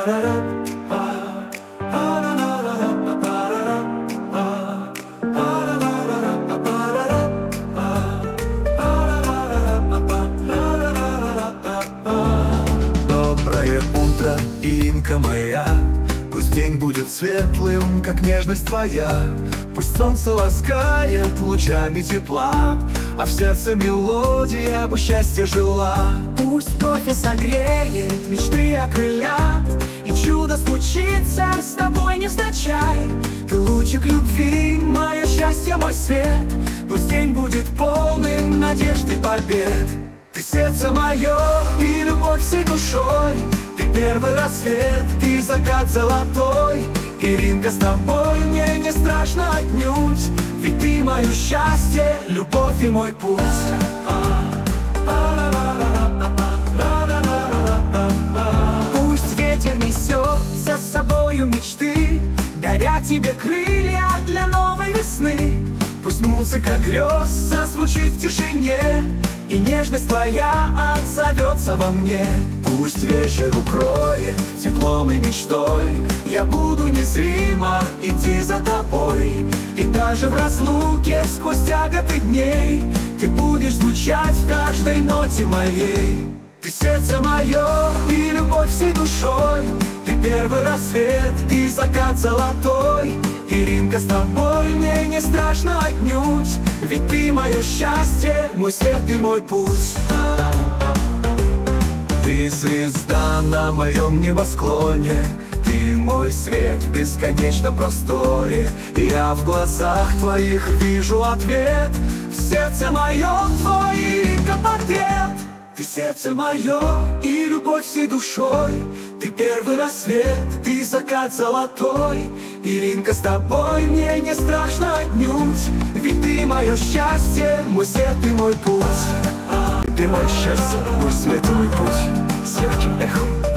Доброе утро, Инка моя. Пусть день будет светлым, как нежность твоя. Пусть солнце ласкает лучами тепла, а в сердце мелодия бы счастье жила. Пусть кофе согреет, мечты окрылят, и чудо случится с тобой невзначай. Ты лучик любви, мое счастье, мой свет. Пусть день будет полным надежд и побед. Ты сердце мое и любовь всей душой. Ты первый рассвет, ты закат золотой. Иринка, с тобой мне не страшно отнюдь, ведь ты мое счастье, любовь и мой путь. Пусть ветер несет за собою мечты, даря тебе крылья для новой весны. Пусть музыка грез зазвучит в тишине, и нежность твоя отзовется во мне. Пусть вечер укроет теплом и мечтой, я буду незримо идти за тобой. И даже в разлуке сквозь тяготы дней ты будешь звучать в каждой ноте моей. Ты сердце мое и любовь всей душой. Ты первый рассвет, ты закат золотой. Иринка, с тобой мне не страшно отнюдь, ведь ты мое счастье, мой свет и мой путь. Ты звезда на моем небосклоне, ты мой свет в бесконечном просторе. Я в глазах твоих вижу ответ, в сердце моем твой портрет. Ты сердце мое и любовь всей душой. Ты первый рассвет, ты закат золотой. Иринка, с тобой мне не страшно отнюдь, ведь ты мое счастье, мой свет и мой путь. Ты мое счастье, мой свет и мой путь. С легким эхом